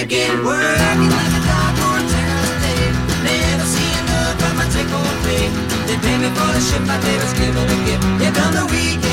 again. Working like a dog or a day. Never see enough of my take home pay. They pay me for the ship, my day was given a gift. Here come the weekend.